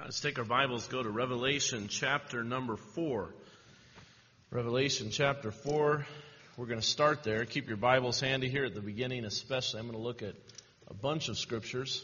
Let's take our Bibles, go to Revelation chapter number 4. Revelation chapter 4. We're going to start there. Keep your Bibles handy here at the beginning especially. I'm going to look at a bunch of scriptures.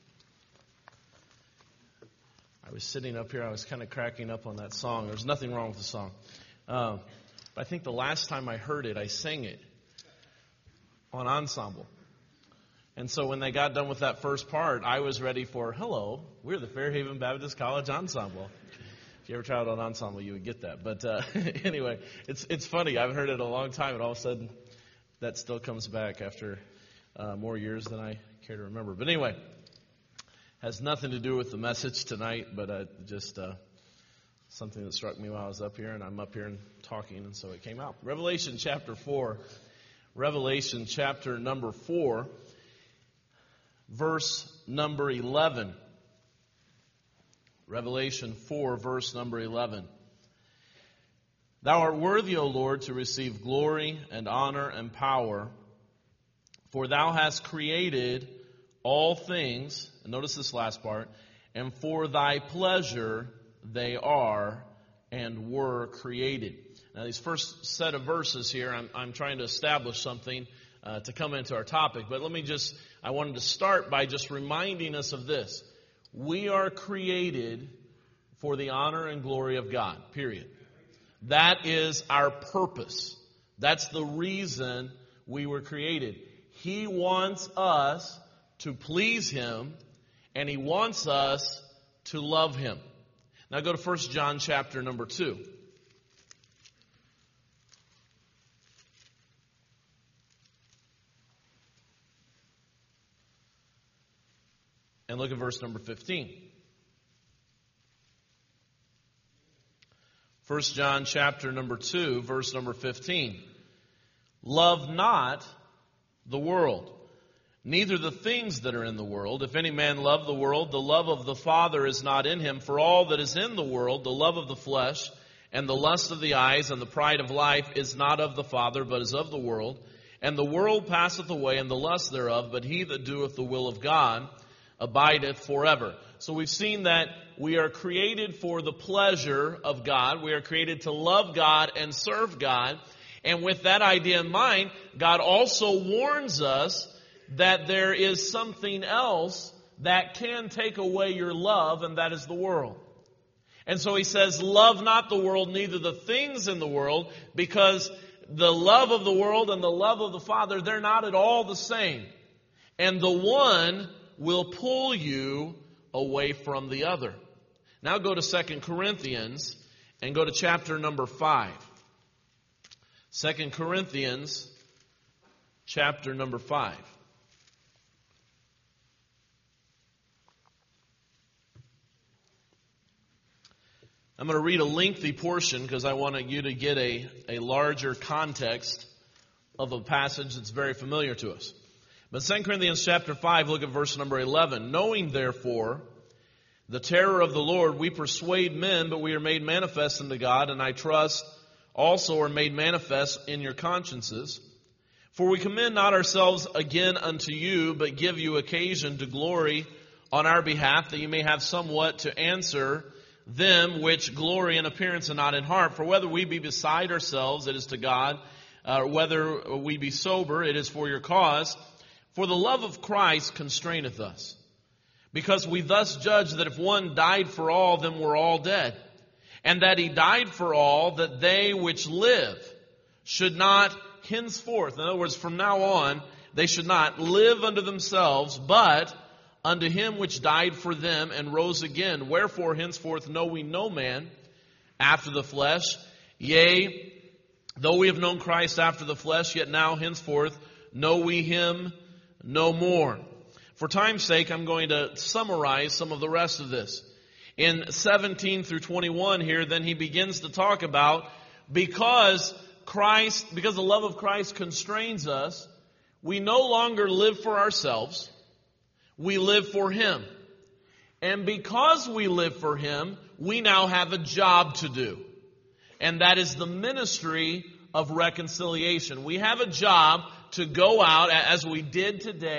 I was sitting up here, I was kind of cracking up on that song. There's nothing wrong with the song. But I think the last time I heard it, I sang it on ensemble. And so when they got done with that first part, I was ready for, hello, we're the Fairhaven Baptist College Ensemble. If you ever tried on ensemble, you would get that. But anyway, it's funny. I've heard it a long time, and all of a sudden, that still comes back after more years than I care to remember. But anyway, has nothing to do with the message tonight, but just something that struck me while I was up here, and I'm up here and talking, and so it came out. Revelation chapter 4. Revelation chapter number 4. Verse number 11. Revelation 4, verse number 11. Thou art worthy, O Lord, to receive glory and honor and power, for thou hast created all things, and notice this last part, and for thy pleasure they are and were created. Now these first set of verses here, I'm trying to establish something to come into our topic. But I wanted to start by just reminding us of this. We are created for the honor and glory of God, period. That is our purpose. That's the reason we were created. He wants us to please Him, and He wants us to love Him. Now go to 1 John chapter number 2. And look at verse number 15. 1 John chapter number 2, verse number 15. Love not the world, neither the things that are in the world. If any man love the world, the love of the Father is not in him. For all that is in the world, the love of the flesh, and the lust of the eyes, and the pride of life, is not of the Father, but is of the world. And the world passeth away, and the lust thereof, but he that doeth the will of God abideth forever. So we've seen that we are created for the pleasure of God. We are created to love God and serve God. And with that idea in mind, God also warns us that there is something else that can take away your love, and that is the world. And so He says, love not the world, neither the things in the world, because the love of the world and the love of the Father, they're not at all the same. And the one will pull you away from the other. Now go to 2 Corinthians and go to chapter number 5. 2 Corinthians chapter number 5. I'm going to read a lengthy portion because I want you to get a larger context of a passage that's very familiar to us. But 2 Corinthians chapter 5, look at verse number 11. Knowing therefore the terror of the Lord, we persuade men, but we are made manifest unto God, and I trust also are made manifest in your consciences. For we commend not ourselves again unto you, but give you occasion to glory on our behalf, that you may have somewhat to answer them which glory in appearance and not in heart. For whether we be beside ourselves, it is to God. Whether we be sober, it is for your cause. For the love of Christ constraineth us, because we thus judge that if one died for all, then we're all dead. And that He died for all, that they which live should not henceforth, in other words, from now on, they should not live unto themselves, but unto Him which died for them and rose again. Wherefore henceforth know we no man after the flesh. Yea, though we have known Christ after the flesh, yet now henceforth know we Him no more. For time's sake, I'm going to summarize some of the rest of this. In 17 through 21 here, then he begins to talk about because the love of Christ constrains us, we no longer live for ourselves. We live for Him. And because we live for Him, we now have a job to do. And that is the ministry of reconciliation. We have a job to go out, as we did today,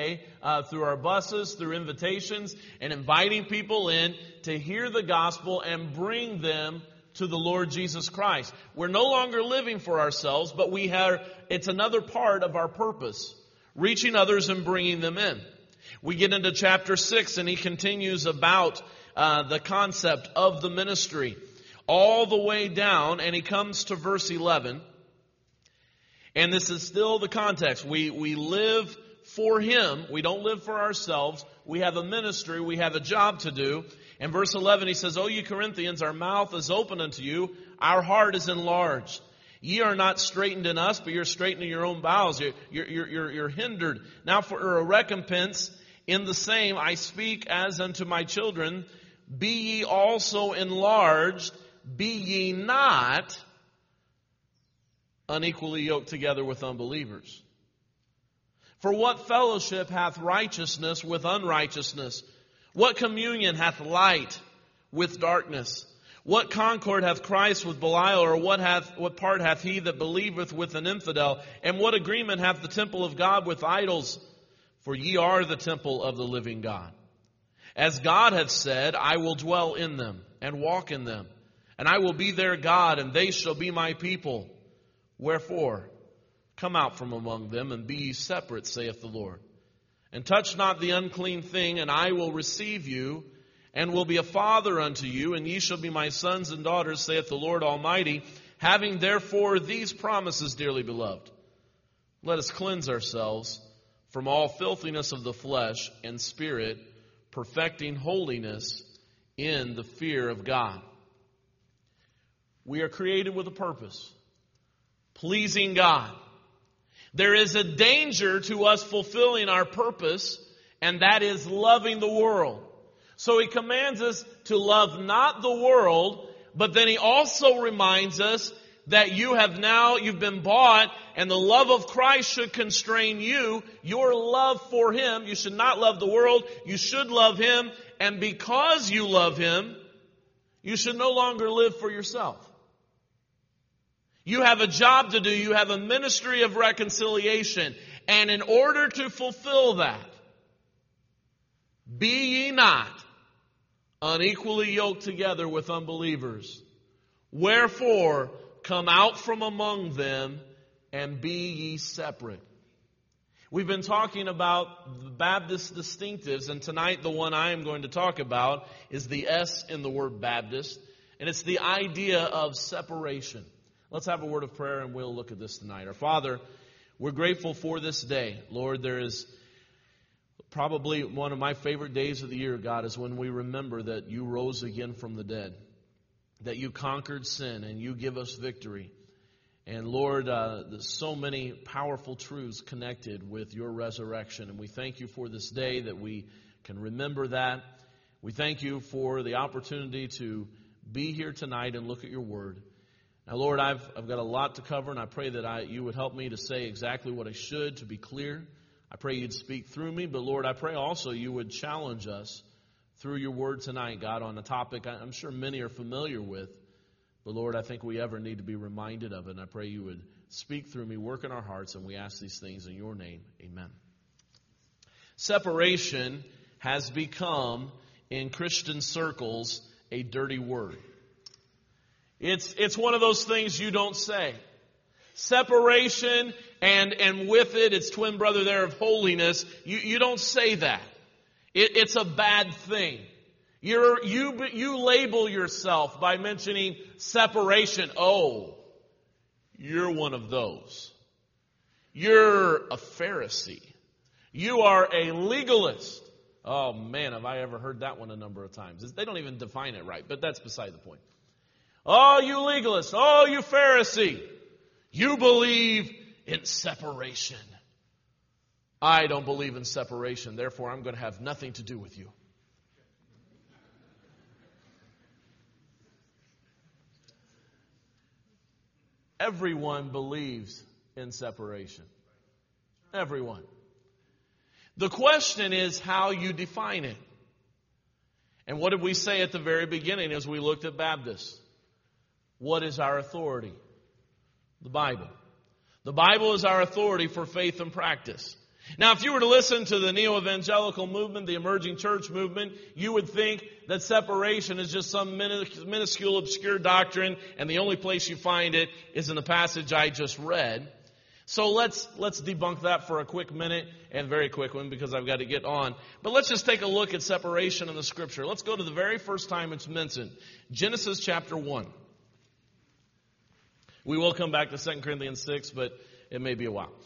through our buses, through invitations, and inviting people in to hear the gospel and bring them to the Lord Jesus Christ. We're no longer living for ourselves, but it's another part of our purpose, reaching others and bringing them in. We get into chapter 6, and he continues about the concept of the ministry all the way down, and he comes to verse 11. And this is still the context. We live for Him. We don't live for ourselves. We have a ministry. We have a job to do. In verse 11 he says, O ye Corinthians, our mouth is open unto you. Our heart is enlarged. Ye are not straitened in us, but you're straitening your own bowels. You're hindered. Now for a recompense in the same I speak as unto my children. Be ye also enlarged. Be ye not unequally yoked together with unbelievers. For what fellowship hath righteousness with unrighteousness? What communion hath light with darkness? What concord hath Christ with Belial? Or what part hath he that believeth with an infidel? And what agreement hath the temple of God with idols? For ye are the temple of the living God. As God hath said, I will dwell in them and walk in them, and I will be their God, and they shall be my people. Wherefore, come out from among them, and be ye separate, saith the Lord. And touch not the unclean thing, and I will receive you, and will be a father unto you, and ye shall be my sons and daughters, saith the Lord Almighty. Having therefore these promises, dearly beloved, let us cleanse ourselves from all filthiness of the flesh and spirit, perfecting holiness in the fear of God. We are created with a purpose, pleasing God. There is a danger to us fulfilling our purpose, and that is loving the world. So he commands us to love not the world, but then he also reminds us that you've been bought, and the love of Christ should constrain you, your love for Him. You should not love the world, you should love Him, and because you love Him, you should no longer live for yourself. You have a job to do. You have a ministry of reconciliation. And in order to fulfill that, be ye not unequally yoked together with unbelievers. Wherefore, come out from among them and be ye separate. We've been talking about the Baptist distinctives, and tonight the one I am going to talk about is the S in the word Baptist, and it's the idea of separation. Let's have a word of prayer and we'll look at this tonight. Our Father, we're grateful for this day. Lord, there is probably one of my favorite days of the year, God, is when we remember that you rose again from the dead, that you conquered sin and you give us victory. And Lord, there's so many powerful truths connected with your resurrection. And we thank you for this day that we can remember that. We thank you for the opportunity to be here tonight and look at your word. Now, Lord, I've got a lot to cover, and I pray that you would help me to say exactly what I should, to be clear. I pray you'd speak through me, but Lord, I pray also you would challenge us through your word tonight, God, on a topic I'm sure many are familiar with. But Lord, I think we ever need to be reminded of it, and I pray you would speak through me, work in our hearts, and we ask these things in your name. Amen. Separation has become, in Christian circles, a dirty word. It's one of those things you don't say. Separation and with it, its twin brother there of holiness, you don't say that. It's a bad thing. You label yourself by mentioning separation. Oh, you're one of those. You're a Pharisee. You are a legalist. Oh man, have I ever heard that one a number of times. They don't even define it right, but that's beside the point. Oh, you legalist. Oh, you Pharisee. You believe in separation. I don't believe in separation. Therefore, I'm going to have nothing to do with you. Everyone believes in separation. Everyone. The question is how you define it. And what did we say at the very beginning as we looked at Baptists? What is our authority? The Bible. The Bible is our authority for faith and practice. Now, if you were to listen to the neo-evangelical movement, the emerging church movement, you would think that separation is just some minuscule, obscure doctrine, and the only place you find it is in the passage I just read. So let's debunk that for a quick minute, and very quick one because I've got to get on. But let's just take a look at separation in the Scripture. Let's go to the very first time it's mentioned, Genesis chapter 1. We will come back to 2 Corinthians 6, but it may be a while.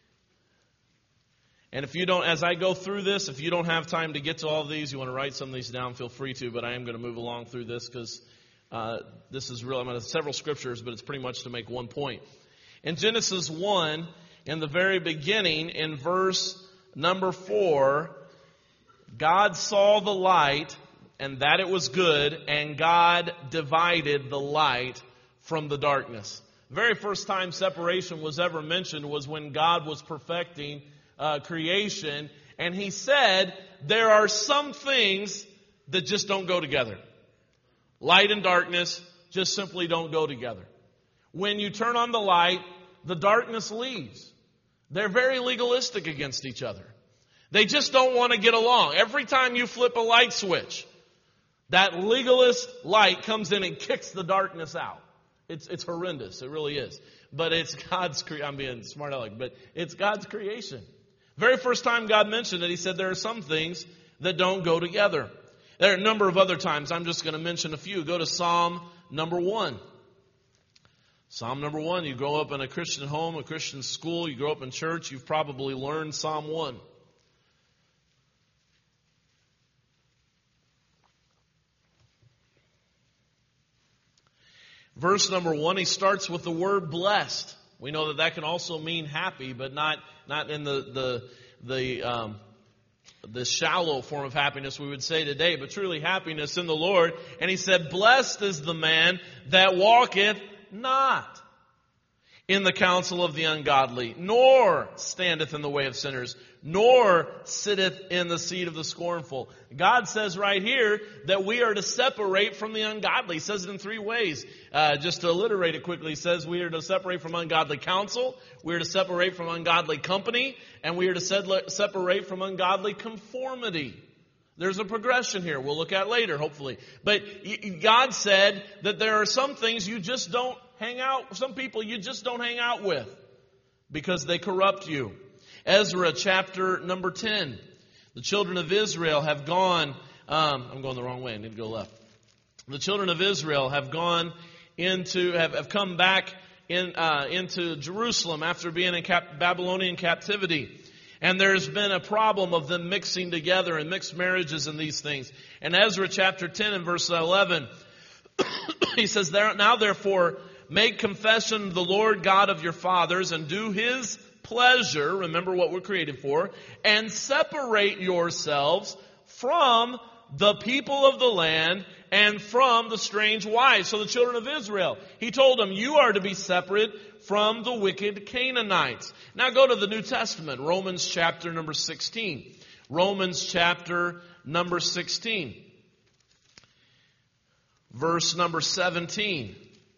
And if you don't, as I go through this, if you don't have time to get to all of these, you want to write some of these down, feel free to, but I am going to move along through this because this is real. I'm going to have several scriptures, but it's pretty much to make one point. In Genesis 1, in the very beginning, in verse number 4, God saw the light, and that it was good, and God divided the light from the darkness. The very first time separation was ever mentioned was when God was perfecting creation, and He said, there are some things that just don't go together. Light and darkness just simply don't go together. When you turn on the light, the darkness leaves. They're very legalistic against each other. They just don't want to get along. Every time you flip a light switch, that legalist light comes in and kicks the darkness out. It's horrendous. It really is. But it's God's I'm being smart aleck, but it's God's creation. Very first time God mentioned it, He said there are some things that don't go together. There are a number of other times. I'm just going to mention a few. Go to Psalm number 1. Psalm number 1, you grow up in a Christian home, a Christian school, you grow up in church, you've probably learned Psalm 1. Verse number 1, he starts with the word blessed. We know that can also mean happy, but not in the shallow form of happiness we would say today, but truly happiness in the Lord. And he said, blessed is the man that walketh not in the counsel of the ungodly, nor standeth in the way of sinners, nor sitteth in the seat of the scornful. God says right here that we are to separate from the ungodly. He says it in 3 ways. Just to alliterate it quickly, he says we are to separate from ungodly counsel, we are to separate from ungodly company, and we are to separate from ungodly conformity. There's a progression here we'll look at later, hopefully. But God said that there are some things you just don't hang out, some people you just don't hang out with because they corrupt you. Ezra chapter number 10. The children of Israel have gone, I'm going the wrong way, I need to go left. The children of Israel have gone have come back into Jerusalem after being in Babylonian captivity. And there's been a problem of them mixing together and mixed marriages and these things. And Ezra chapter 10 and verse 11, he says, now therefore make confession to the Lord God of your fathers and do His pleasure, remember what we're created for, and separate yourselves from the people of the land and from the strange wives. So the children of Israel, He told them, you are to be separate from the wicked Canaanites. Now go to the New Testament, Romans chapter number 16. Romans chapter number 16. Verse number 17.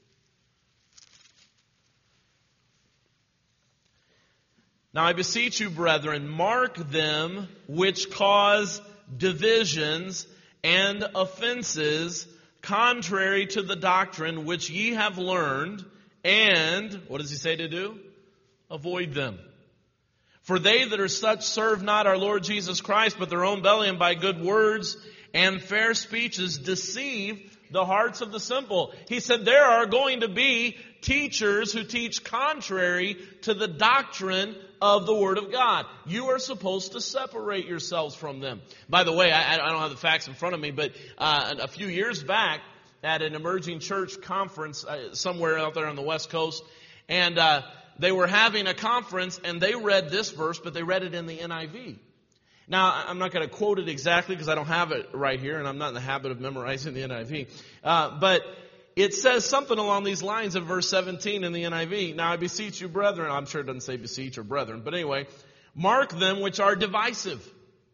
Now I beseech you, brethren, mark them which cause divisions and offenses contrary to the doctrine which ye have learned, and, what does he say to do? Avoid them. For they that are such serve not our Lord Jesus Christ, but their own belly, and by good words and fair speeches deceive the hearts of the simple. He said there are going to be teachers who teach contrary to the doctrine of the Word of God. You are supposed to separate yourselves from them. By the way, I don't have the facts in front of me, but a few years back at an emerging church conference somewhere out there on the West Coast, and they were having a conference, and they read this verse, but they read it in the NIV. Now, I'm not going to quote it exactly because I don't have it right here, and I'm not in the habit of memorizing the NIV. But it says something along these lines of verse 17 in the NIV. Now, I beseech you, brethren. I'm sure it doesn't say beseech or brethren. But anyway, mark them which are divisive.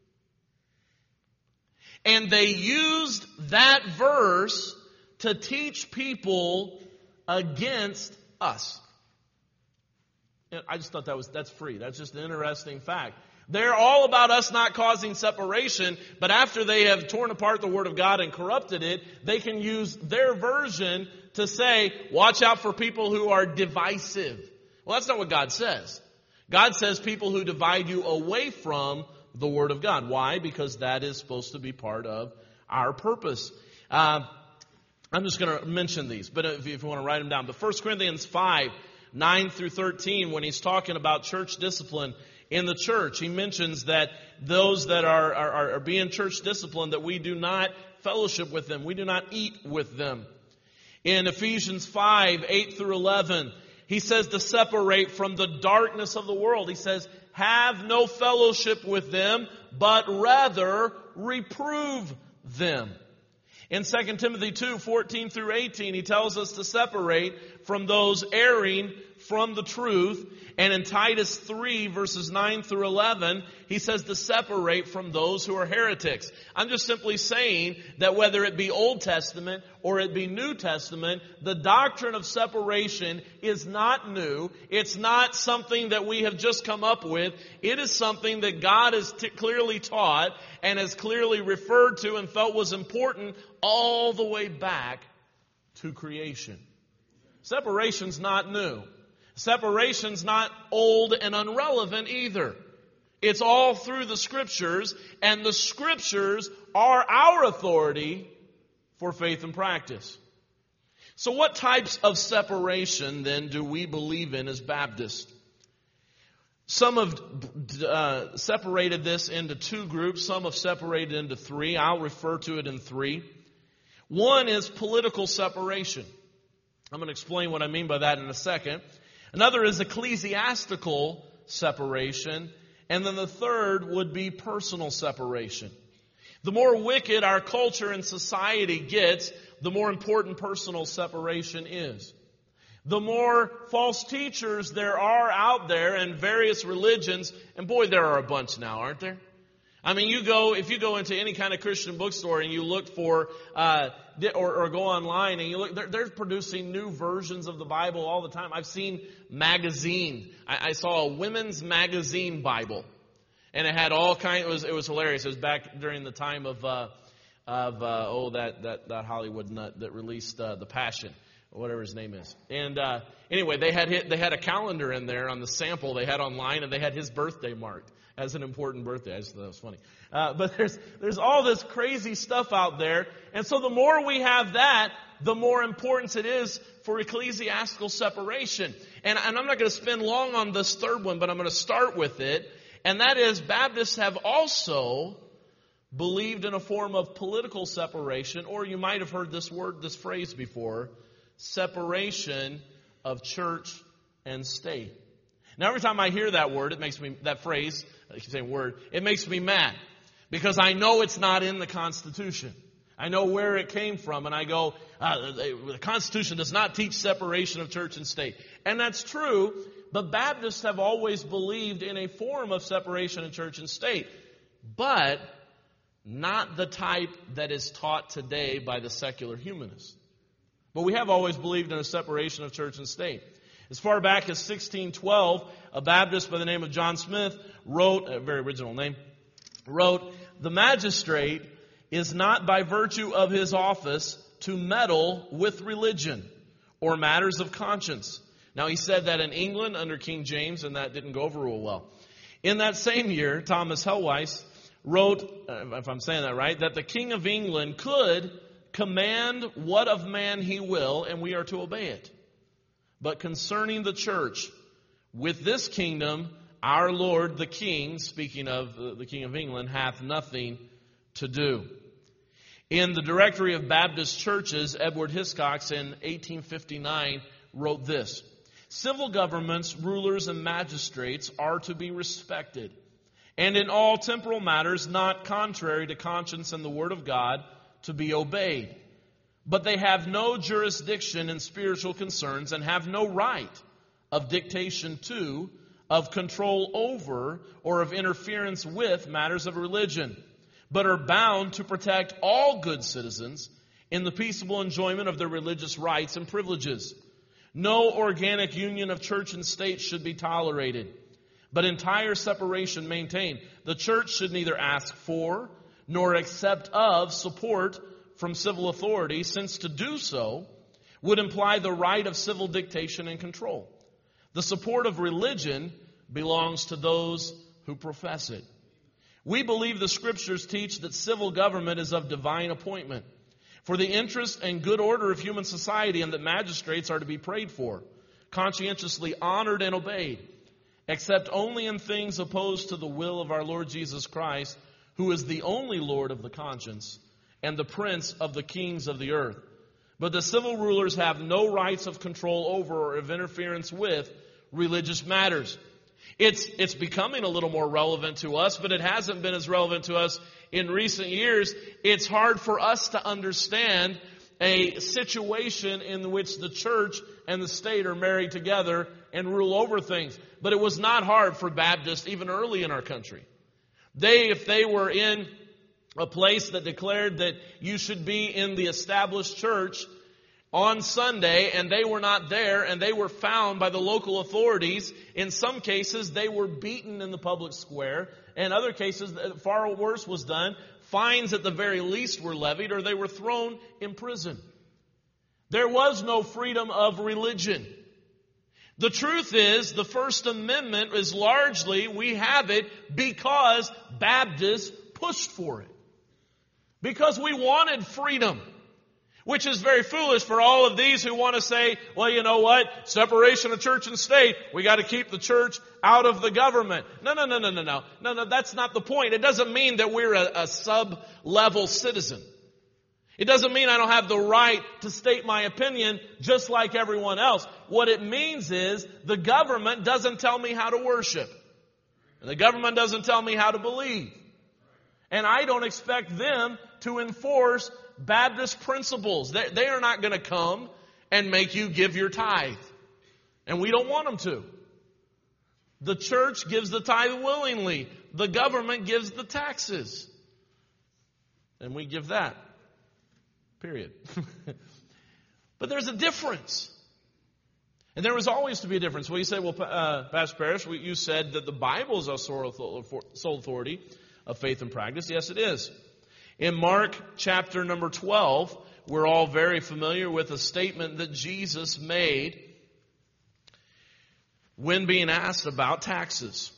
And they used that verse to teach people against us. I just thought that's free. That's just an interesting fact. They're all about us not causing separation, but after they have torn apart the Word of God and corrupted it, they can use their version to say, watch out for people who are divisive. Well, that's not what God says. God says people who divide you away from the Word of God. Why? Because that is supposed to be part of our purpose. I'm just going to mention these, but if you want to write them down. But 1 Corinthians 5, 9 through 13, when he's talking about church discipline in the church, he mentions that those that are being church disciplined, that we do not fellowship with them. We do not eat with them. In Ephesians 5, 8 through 11, he says to separate from the darkness of the world. He says, have no fellowship with them, but rather reprove them. In 2 Timothy 2, 14 through 18, he tells us to separate from those erring from the truth. And in Titus 3, verses 9 through 11, he says to separate from those who are heretics. I'm just simply saying that whether it be Old Testament or it be New Testament, the doctrine of separation is not new. It's not something that we have just come up with. It is something that God has clearly taught and has clearly referred to and felt was important all the way back to creation. Separation's not new. Separation's not old and irrelevant either. It's all through the Scriptures, and the Scriptures are our authority for faith and practice. So what types of separation then do we believe in as Baptists? Some have separated this into two groups. Some have separated into three. I'll refer to it in three. One is political separation. I'm going to explain what I mean by that in a second. Another is ecclesiastical separation. And then the third would be personal separation. The more wicked our culture and society gets, the more important personal separation is. The more false teachers there are out there in various religions, and boy, there are a bunch now, aren't there? I mean, if you go into any kind of Christian bookstore and you look for, or go online and you look, they're producing new versions of the Bible all the time. I've seen magazine. I saw a women's magazine Bible, and it had all kinds. It was hilarious. It was back during the time of that Hollywood nut that released The Passion, or whatever his name is. And anyway, they had a calendar in there on the sample they had online, and they had his birthday marked as an important birthday. I just thought that was funny. But there's all this crazy stuff out there. And so the more we have that, the more importance it is for ecclesiastical separation. And I'm not going to spend long on this third one, but I'm going to start with it. And that is, Baptists have also believed in a form of political separation, or you might have heard this phrase before, separation of church and state. Now, every time I hear that word, that phrase, I keep saying word, it makes me mad. Because I know it's not in the Constitution. I know where it came from, and I go, the Constitution does not teach separation of church and state. And that's true, but Baptists have always believed in a form of separation of church and state. But not the type that is taught today by the secular humanists. But we have always believed in a separation of church and state. As far back as 1612, a Baptist by the name of John Smith wrote, a very original name, wrote, "The magistrate is not by virtue of his office to meddle with religion or matters of conscience." Now, he said that in England under King James, and that didn't go over real well. In that same year, Thomas Helwys wrote, if I'm saying that right, that the King of England could command what of man he will, and we are to obey it. But concerning the church, with this kingdom, our Lord the King, speaking of the King of England, hath nothing to do. In the Directory of Baptist Churches, Edward Hiscox in 1859 wrote this: "Civil governments, rulers, and magistrates are to be respected, and in all temporal matters not contrary to conscience and the word of God to be obeyed. But they have no jurisdiction in spiritual concerns and have no right of dictation to, of control over, or of interference with matters of religion, but are bound to protect all good citizens in the peaceable enjoyment of their religious rights and privileges. No organic union of church and state should be tolerated. but entire separation maintained. The church should neither ask for nor accept of support from civil authority, since to do so would imply the right of civil dictation and control. The support of religion belongs to those who profess it. We believe the Scriptures teach that civil government is of divine appointment for the interest and good order of human society, and that magistrates are to be prayed for, conscientiously honored and obeyed, except only in things opposed to the will of our Lord Jesus Christ, who is the only Lord of the conscience and the Prince of the kings of the earth. But the civil rulers have no rights of control over or of interference with religious matters. It's becoming a little more relevant to us, but it hasn't been as relevant to us in recent years. It's hard for us to understand a situation in which the church and the state are married together and rule over things. But it was not hard for Baptists even early in our country. If they were in a place that declared that you should be in the established church on Sunday, and they were not there, and they were found by the local authorities, in some cases they were beaten in the public square. In other cases, far worse was done. Fines at the very least were levied, or they were thrown in prison. There was no freedom of religion. The truth is, the First Amendment is largely, we have it because Baptists pushed for it. Because we wanted freedom. Which is very foolish for all of these who want to say, well, you know what? Separation of church and state. We got to keep the church out of the government. No, that's not the point. It doesn't mean that we're a sub-level citizen. It doesn't mean I don't have the right to state my opinion just like everyone else. What it means is the government doesn't tell me how to worship. And the government doesn't tell me how to believe. And I don't expect them to enforce Baptist principles. They are not going to come and make you give your tithe. And we don't want them to. The church gives the tithe willingly. The government gives the taxes. And we give that. Period. But there's a difference. And there was always to be a difference. Well, you say, well, Pastor Parrish, you said that the Bible is our sole authority of faith and practice. Yes, it is. In Mark chapter number 12, we're all very familiar with a statement that Jesus made when being asked about taxes.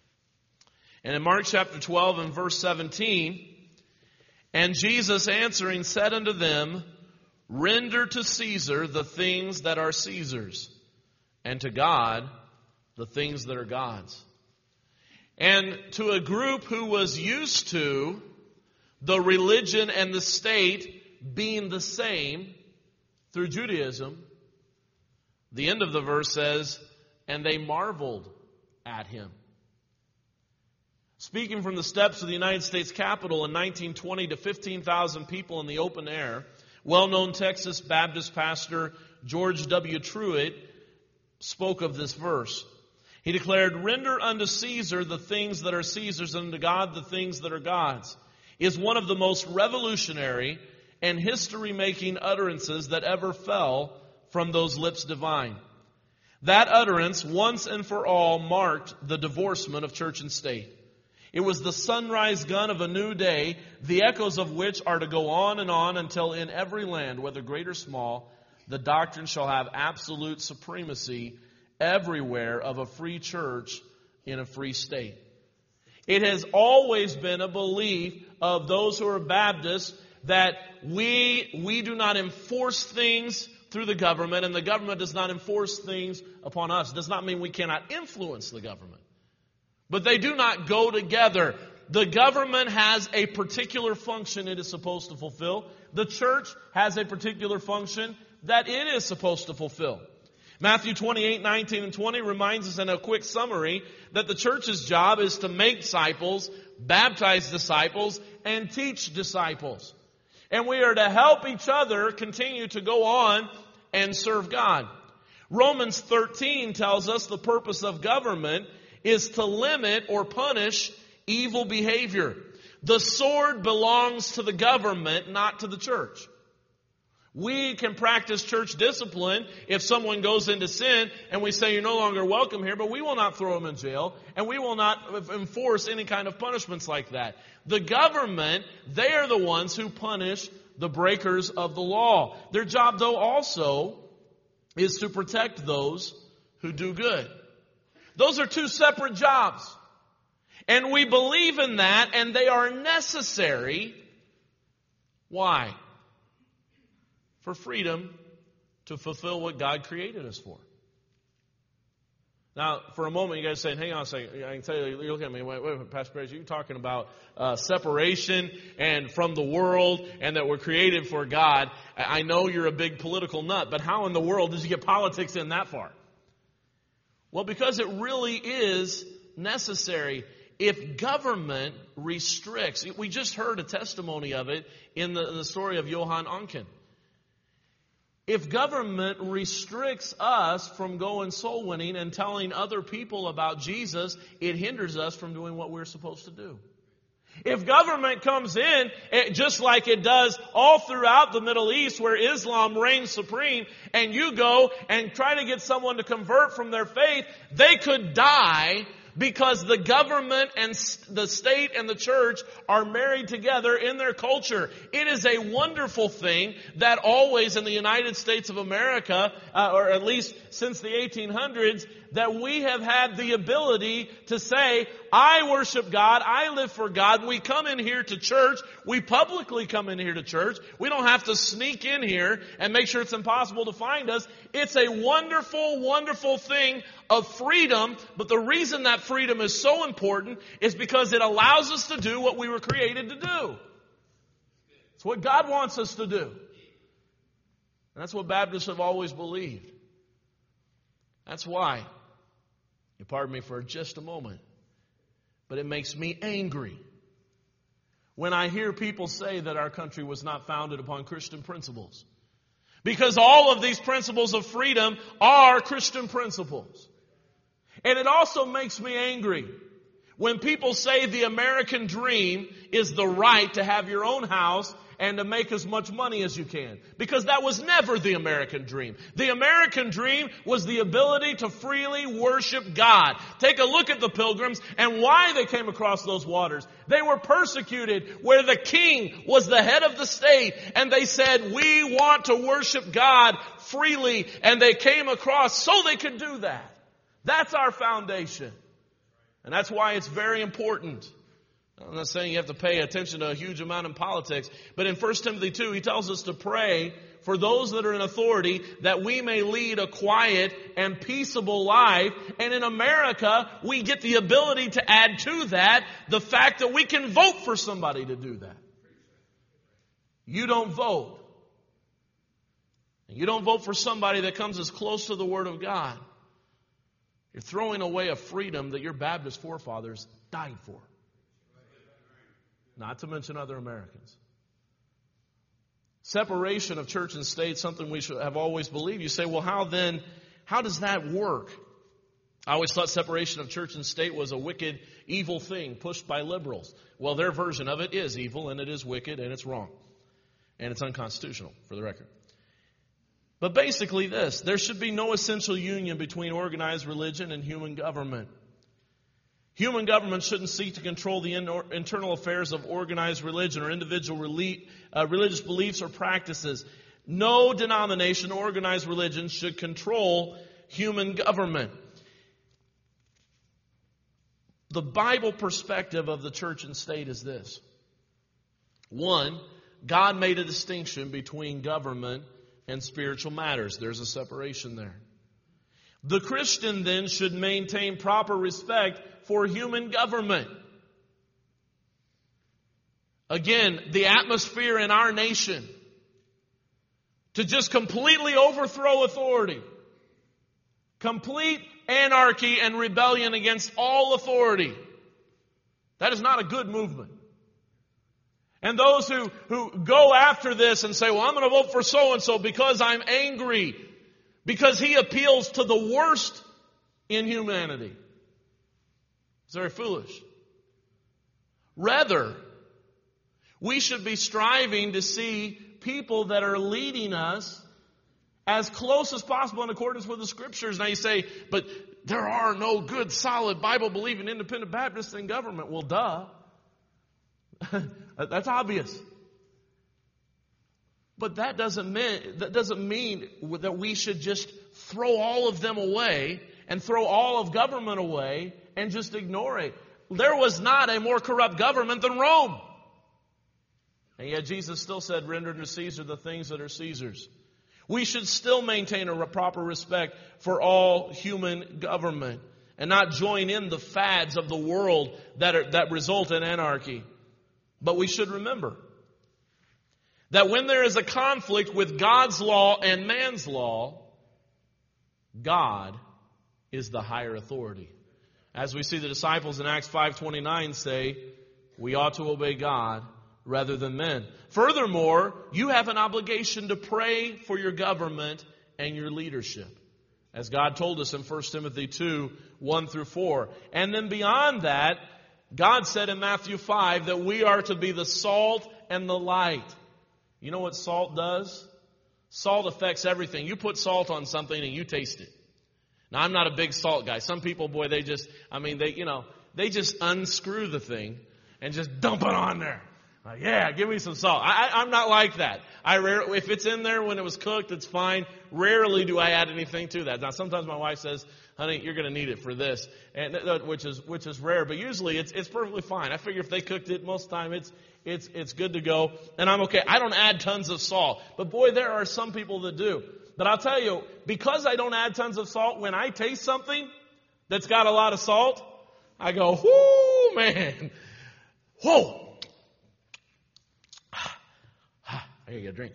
And in Mark chapter 12 and verse 17, and Jesus answering said unto them, render to Caesar the things that are Caesar's, and to God the things that are God's. And to a group who was used to the religion and the state being the same through Judaism, the end of the verse says, and they marveled at him. Speaking from the steps of the United States Capitol in 1920 to 15,000 people in the open air, well-known Texas Baptist pastor George W. Truett spoke of this verse. He declared, render unto Caesar the things that are Caesar's, and unto God the things that are God's, is one of the most revolutionary and history-making utterances that ever fell from those lips divine. That utterance, once and for all, marked the divorcement of church and state. It was the sunrise gun of a new day, the echoes of which are to go on until in every land, whether great or small, the doctrine shall have absolute supremacy everywhere of a free church in a free state. It has always been a belief of those who are Baptists that we do not enforce things through the government, and the government does not enforce things upon us. It does not mean we cannot influence the government. But they do not go together. The government has a particular function it is supposed to fulfill. The church has a particular function that it is supposed to fulfill. Matthew 28, 19 and 20 reminds us in a quick summary that the church's job is to make disciples, baptize disciples, and teach disciples. And we are to help each other continue to go on and serve God. Romans 13 tells us the purpose of government is to limit or punish evil behavior. The sword belongs to the government, not to the church. We can practice church discipline if someone goes into sin and we say you're no longer welcome here, but we will not throw them in jail and we will not enforce any kind of punishments like that. The government, they are the ones who punish the breakers of the law. Their job, though, also is to protect those who do good. Those are two separate jobs. And we believe in that, and they are necessary. Why? For freedom to fulfill what God created us for. Now, for a moment, you guys are saying, hang on a second. I can tell you, you're looking at me, wait, Pastor Perez, you're talking about separation and from the world and that we're created for God. I know you're a big political nut, but how in the world did you get politics in that far? Well, because it really is necessary. If government restricts, we just heard a testimony of it in the story of Johann Onken. If government restricts us from going soul winning and telling other people about Jesus, it hinders us from doing what we're supposed to do. If government comes in, just like it does all throughout the Middle East where Islam reigns supreme, and you go and try to get someone to convert from their faith, they could die because the government and the state and the church are married together in their culture. It is a wonderful thing that always in the United States of America, or at least since the 1800s, that we have had the ability to say, I worship God, I live for God. We come in here to church. We publicly come in here to church. We don't have to sneak in here and make sure it's impossible to find us. It's a wonderful, wonderful thing of freedom. But the reason that freedom is so important is because it allows us to do what we were created to do. It's what God wants us to do. And that's what Baptists have always believed. That's why, you pardon me for just a moment, but it makes me angry when I hear people say that our country was not founded upon Christian principles. Because all of these principles of freedom are Christian principles. And it also makes me angry when people say the American dream is the right to have your own house and to make as much money as you can. Because that was never the American dream. The American dream was the ability to freely worship God. Take a look at the Pilgrims and why they came across those waters. They were persecuted where the king was the head of the state, and they said, we want to worship God freely, and they came across so they could do that. That's our foundation. And that's why it's very important. I'm not saying you have to pay attention to a huge amount in politics, but in 1 Timothy 2, he tells us to pray for those that are in authority that we may lead a quiet and peaceable life. And in America, we get the ability to add to that the fact that we can vote for somebody to do that. You don't vote. You don't vote for somebody that comes as close to the Word of God. You're throwing away a freedom that your Baptist forefathers died for. Not to mention other Americans. Separation of church and state, something we should have always believed. You say, well, how does that work? I always thought separation of church and state was a wicked, evil thing pushed by liberals. Well, their version of it is evil, and it is wicked, and it's wrong. And it's unconstitutional, for the record. But basically this, there should be no essential union between organized religion and human government. Human government shouldn't seek to control the internal affairs of organized religion or individual religious beliefs or practices. No denomination or organized religion should control human government. The Bible perspective of the church and state is this. One, God made a distinction between government and spiritual matters. There's a separation there. The Christian then should maintain proper respect for human government. Again, the atmosphere in our nation to just completely overthrow authority, complete anarchy and rebellion against all authority. That is not a good movement. And those who go after this and say, well, I'm going to vote for so-and-so because I'm angry, because he appeals to the worst in humanity. It's very foolish. Rather, we should be striving to see people that are leading us as close as possible in accordance with the Scriptures. Now you say, but there are no good, solid, Bible-believing independent Baptists in government. Well, duh. That's obvious. But that doesn't mean that we should just throw all of them away and throw all of government away and just ignore it. There was not a more corrupt government than Rome. And yet Jesus still said, render to Caesar the things that are Caesar's. We should still maintain a proper respect for all human government and not join in the fads of the world that result in anarchy. But we should remember that when there is a conflict with God's law and man's law, God is the higher authority. As we see the disciples in Acts 5:29 say, we ought to obey God rather than men. Furthermore, you have an obligation to pray for your government and your leadership, as God told us in 1 Timothy 2:1-4. And then beyond that, God said in Matthew 5 that we are to be the salt and the light. You know what salt does? Salt affects everything. You put salt on something and you taste it. Now, I'm not a big salt guy. Some people, boy, they just unscrew the thing and just dump it on there. Like, yeah, give me some salt. I'm not like that. If it's in there when it was cooked, it's fine. Rarely do I add anything to that. Now, sometimes my wife says, honey, you're going to need it for this, and which is rare. But usually it's perfectly fine. I figure if they cooked it, most of the time it's good to go, and I'm okay. I don't add tons of salt. But boy, there are some people that do. But I'll tell you, because I don't add tons of salt, when I taste something that's got a lot of salt, I go, whoo, man. Whoa. I gotta get a drink.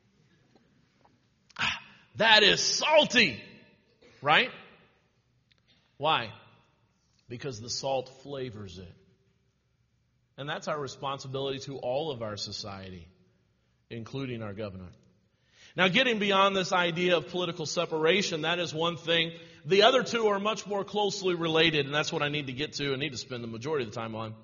That is salty. Right? Why? Because the salt flavors it. And that's our responsibility to all of our society, including our government. Now, getting beyond this idea of political separation, that is one thing. The other two are much more closely related, and that's what I need to get to. I need to spend the majority of the time on.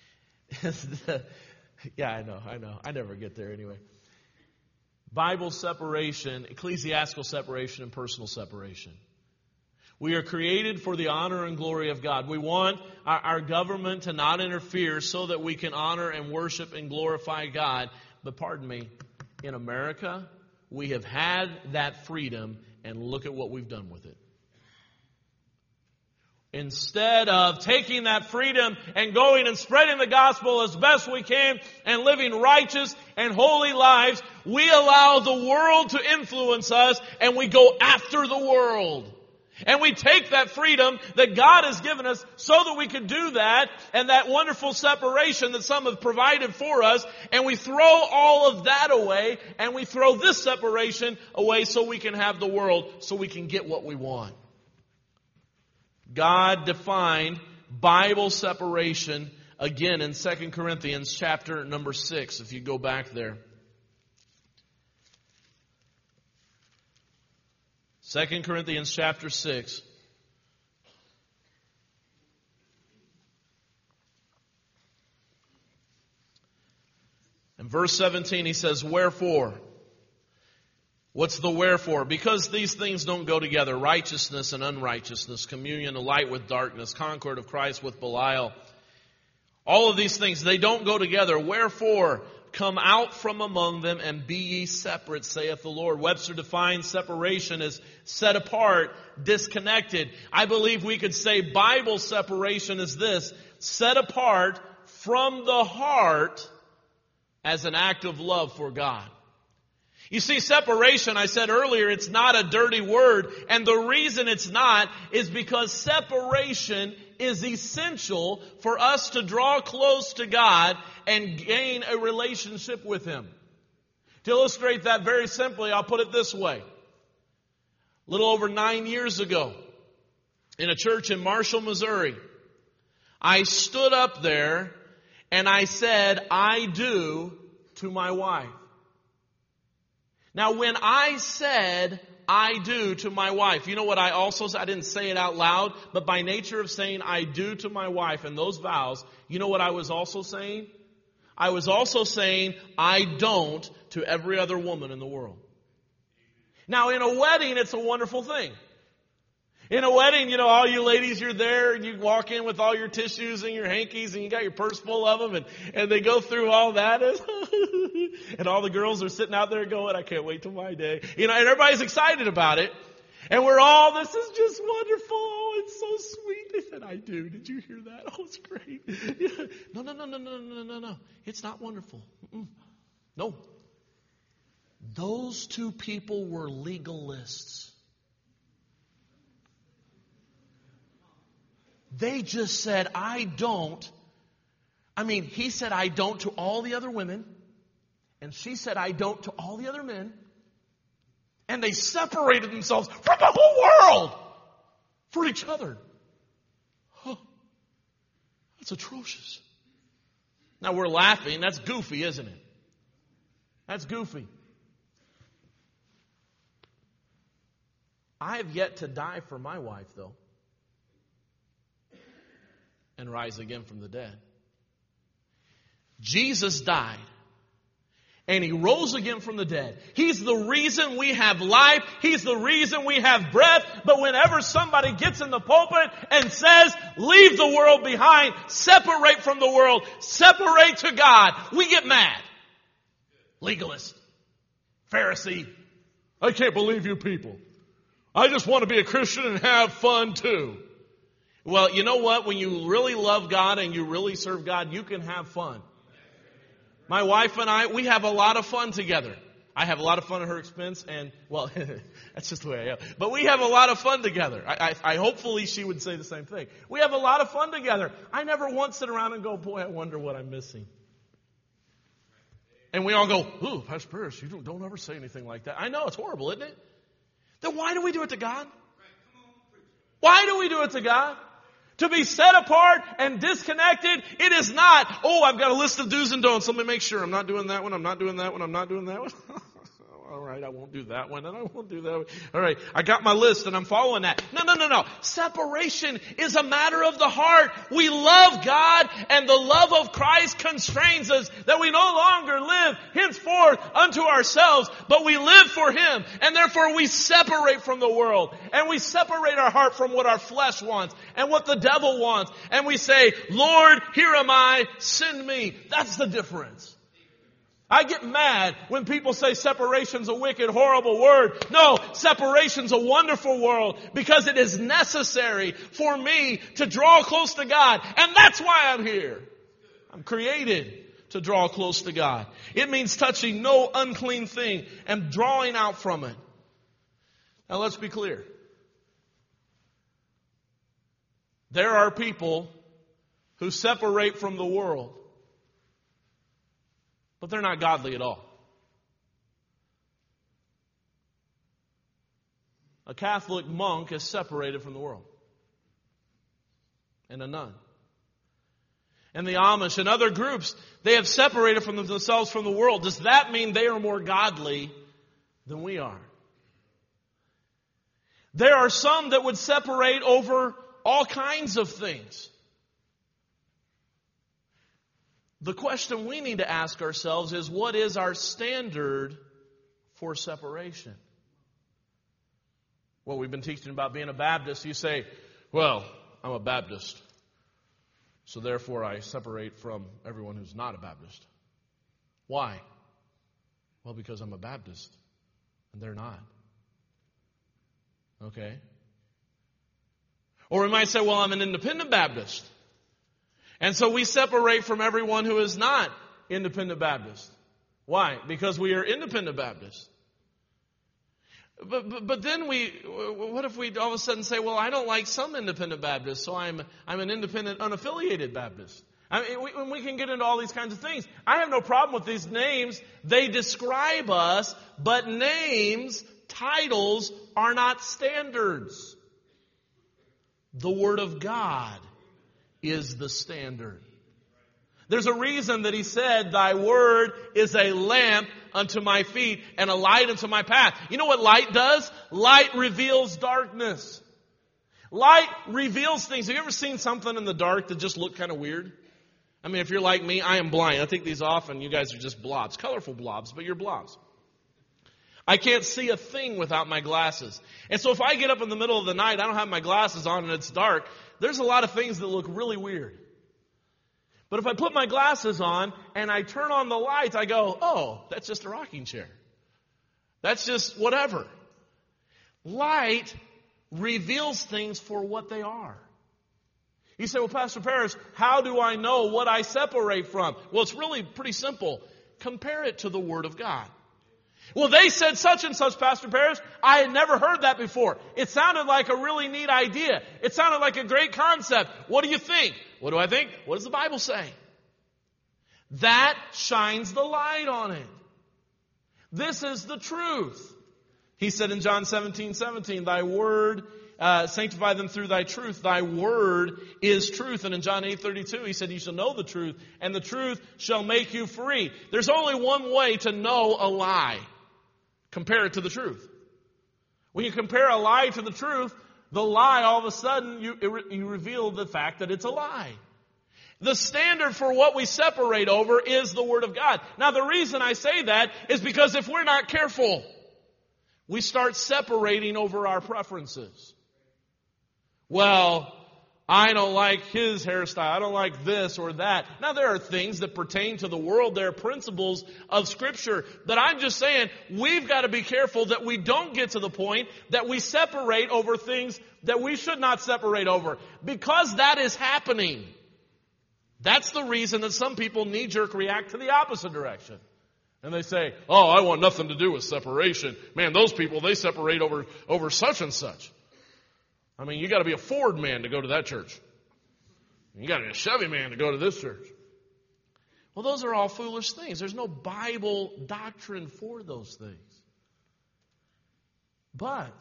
Yeah, I know. I never get there anyway. Bible separation, ecclesiastical separation, and personal separation. We are created for the honor and glory of God. We want our government to not interfere so that we can honor and worship and glorify God. But pardon me, in America, we have had that freedom, and look at what we've done with it. Instead of taking that freedom and going and spreading the gospel as best we can and living righteous and holy lives, we allow the world to influence us, and we go after the world. And we take that freedom that God has given us so that we can do that, and that wonderful separation that some have provided for us, and we throw all of that away, and we throw this separation away so we can have the world, so we can get what we want. God defined Bible separation again in 2 Corinthians chapter number 6, if you go back there. 2 Corinthians chapter 6. In verse 17 he says, wherefore? What's the wherefore? Because these things don't go together. Righteousness and unrighteousness, communion of light with darkness, concord of Christ with Belial. All of these things, they don't go together. Wherefore? Come out from among them and be ye separate, saith the Lord. Webster defines separation as set apart, disconnected. I believe we could say Bible separation is this: set apart from the heart as an act of love for God. You see, separation, I said earlier, it's not a dirty word. And the reason it's not is because separation is essential for us to draw close to God and gain a relationship with Him. To illustrate that very simply, I'll put it this way. A little over 9 years ago, in a church in Marshall, Missouri, I stood up there and I said, I do to my wife. Now, when I said, I do to my wife, you know what I also said? I didn't say it out loud, but by nature of saying I do to my wife and those vows, you know what I was also saying? I was also saying I don't to every other woman in the world. Now, in a wedding, it's a wonderful thing. In a wedding, all you ladies, you're there and you walk in with all your tissues and your hankies and you got your purse full of them and they go through all that and all the girls are sitting out there going, I can't wait till my day. And everybody's excited about it. And this is just wonderful. Oh, it's so sweet. They said, I do. Did you hear that? Oh, it's great. Yeah. No. It's not wonderful. No. Those two people were legalists. They just said, I don't. He said, I don't to all the other women. And she said, I don't to all the other men. And they separated themselves from the whole world for each other. Oh, that's atrocious. Now we're laughing. That's goofy, isn't it? That's goofy. I have yet to die for my wife, though, and rise again from the dead. Jesus died. And He rose again from the dead. He's the reason we have life. He's the reason we have breath. But whenever somebody gets in the pulpit and says, leave the world behind, separate from the world, separate to God, we get mad. Legalist. Pharisee. I can't believe you people. I just want to be a Christian and have fun too. Well, you know what? When you really love God and you really serve God, you can have fun. My wife and I, we have a lot of fun together. I have a lot of fun at her expense, and, that's just the way I am. But we have a lot of fun together. I hopefully she would say the same thing. We have a lot of fun together. I never once sit around and go, boy, I wonder what I'm missing. And we all go, ooh, Pastor Parris, you don't ever say anything like that. I know, it's horrible, isn't it? Then why do we do it to God? Why do we do it to God? To be set apart and disconnected, it is not, I've got a list of do's and don'ts. Let me make sure I'm not doing that one, I'm not doing that one, I'm not doing that one. All right, I won't do that one, and I won't do that one. All right, I got my list, and I'm following that. No. Separation is a matter of the heart. We love God, and the love of Christ constrains us that we no longer live henceforth unto ourselves, but we live for Him. And therefore we separate from the world, and we separate our heart from what our flesh wants and what the devil wants. And we say, Lord, here am I, send me. That's the difference. I get mad when people say separation's a wicked, horrible word. No, separation's a wonderful word because it is necessary for me to draw close to God. And that's why I'm here. I'm created to draw close to God. It means touching no unclean thing and drawing out from it. Now let's be clear. There are people who separate from the world, but they're not godly at all. A Catholic monk is separated from the world. And a nun. And the Amish and other groups, they have separated from themselves from the world. Does that mean they are more godly than we are? There are some that would separate over all kinds of things. The question we need to ask ourselves is, what is our standard for separation? Well, we've been teaching about being a Baptist. You say, well, I'm a Baptist, so therefore I separate from everyone who's not a Baptist. Why? Well, because I'm a Baptist, and they're not. Okay? Or we might say, well, I'm an independent Baptist. And so we separate from everyone who is not independent Baptist. Why? Because we are independent Baptists. But then what if we all of a sudden say, well, I don't like some independent Baptists, so I'm an independent unaffiliated Baptist. We can get into all these kinds of things. I have no problem with these names. They describe us, but names, titles are not standards. The Word of God is the standard. There's a reason that He said, thy word is a lamp unto my feet and a light unto my path. You know what light does? Light reveals darkness. Light reveals things. Have you ever seen something in the dark that just looked kind of weird? I mean, if you're like me, I am blind. I take these off and you guys are just blobs. Colorful blobs, but you're blobs. I can't see a thing without my glasses. And so if I get up in the middle of the night, I don't have my glasses on and it's dark, there's a lot of things that look really weird. But if I put my glasses on and I turn on the lights, I go, oh, that's just a rocking chair. That's just whatever. Light reveals things for what they are. You say, well, Pastor Parrish, how do I know what I separate from? Well, it's really pretty simple. Compare it to the Word of God. Well, they said such and such, Pastor Parrish. I had never heard that before. It sounded like a really neat idea. It sounded like a great concept. What do you think? What do I think? What does the Bible say? That shines the light on it. This is the truth. He said in John 17:17, thy word, sanctify them through thy truth. Thy word is truth. And in John 8:32, he said, you shall know the truth, and the truth shall make you free. There's only one way to know a lie. Compare it to the truth. When you compare a lie to the truth, the lie, all of a sudden, you reveal the fact that it's a lie. The standard for what we separate over is the Word of God. Now, the reason I say that is because if we're not careful, we start separating over our preferences. Well, I don't like his hairstyle. I don't like this or that. Now, there are things that pertain to the world. There are principles of Scripture. But I'm just saying, we've got to be careful that we don't get to the point that we separate over things that we should not separate over. Because that is happening. That's the reason that some people knee-jerk react to the opposite direction. And they say, oh, I want nothing to do with separation. Man, those people, they separate over such and such. I mean, you got to be a Ford man to go to that church. You got to be a Chevy man to go to this church. Well, those are all foolish things. There's no Bible doctrine for those things. But